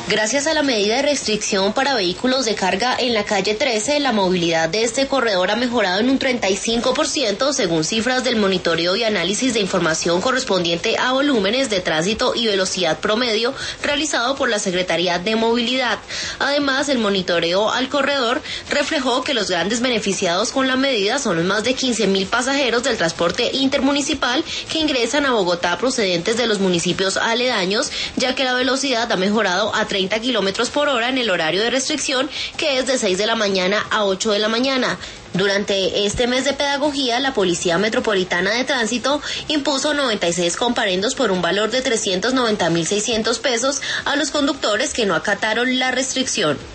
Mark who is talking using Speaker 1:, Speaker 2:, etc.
Speaker 1: Gracias a la medida de restricción para vehículos de carga en la calle 13, la movilidad de este corredor ha mejorado en un 35%, según cifras del monitoreo y análisis de información correspondiente a volúmenes de tránsito y velocidad promedio realizado por la Secretaría de Movilidad. Además, el monitoreo al corredor reflejó que los grandes beneficiados con la medida son los más de 15.000 pasajeros del transporte intermunicipal que ingresan a Bogotá procedentes de los municipios aledaños, ya que la velocidad ha mejorado a 30 kilómetros por hora en el horario de restricción, que es de 6 de la mañana a 8 de la mañana. Durante este mes de pedagogía, la Policía Metropolitana de Tránsito impuso 96 comparendos por un valor de 390.600 pesos a los conductores que no acataron la restricción.